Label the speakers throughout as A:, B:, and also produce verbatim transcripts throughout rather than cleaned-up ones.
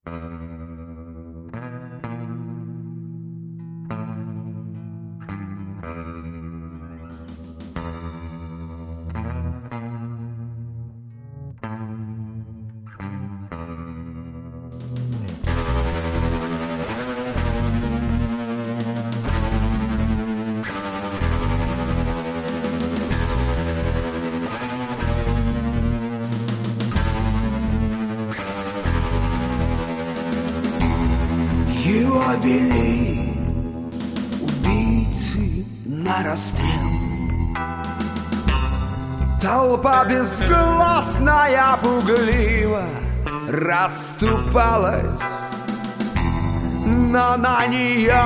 A: Его вели убийцы на расстрел. Толпа безгласная, пугливо расступалась, но на нее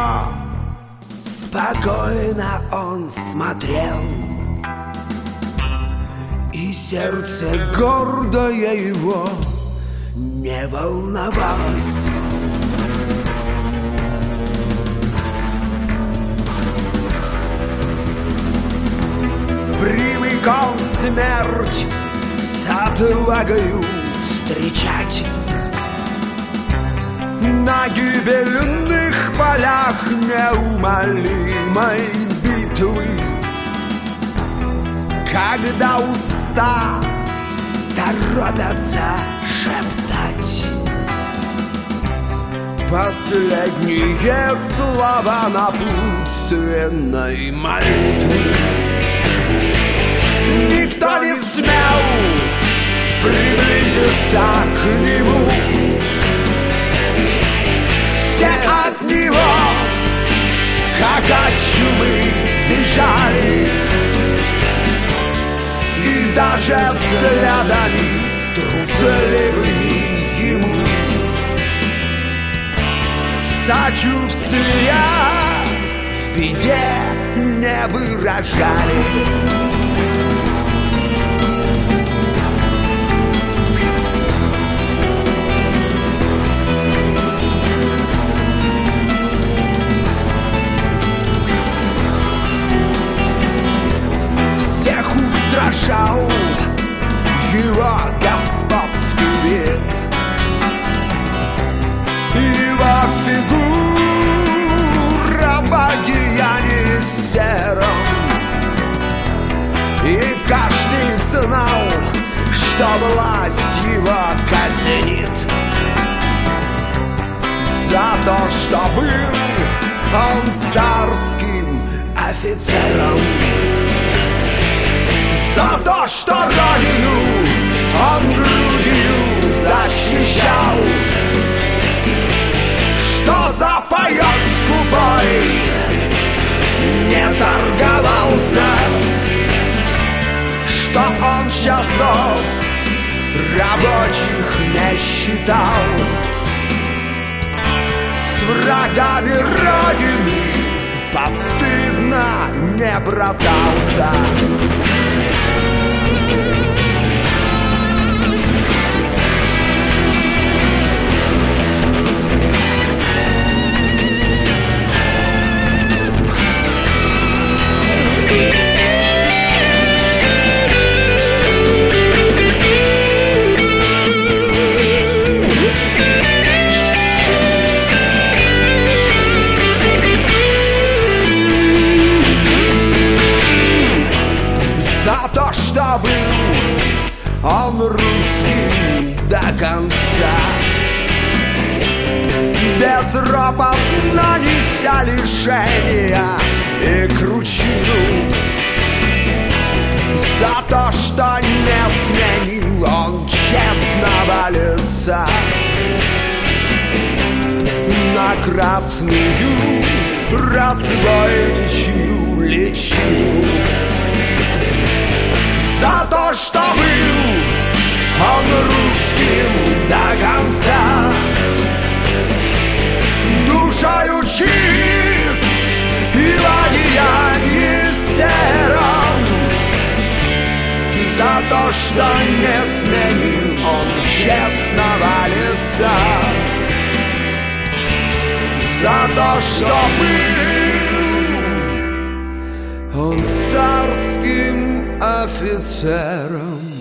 A: спокойно он смотрел, и сердце гордое его не волновалось. Привыкал смерть с отвагою встречать на гибельных полях неумолимой битвы, когда уста торопятся шептать последние слова напутственной молитвы. Никто не смел приблизиться к нему, все от него, как от чумы, бежали, и даже взглядами трусливыми ему сочувствия в беде не выражали. Устрашал его господский вид, его фигура в одеянии сером, и каждый знал, что власть его казнит за то, что был он царским офицером, за то, что родину он грудью защищал, что запоет скупой не торговался, что он часов рабочих не считал, с врагами родины постыдно не братался. За то, что был он русским до конца, безропотно неся лишения и кручину, за то, что не сменил он честного лица на красную разбойничью личину, за то, что был он русским до конца, душою чист и в одеянии сером, за то, что не сменил он честного лица, за то, что был он царским офицером.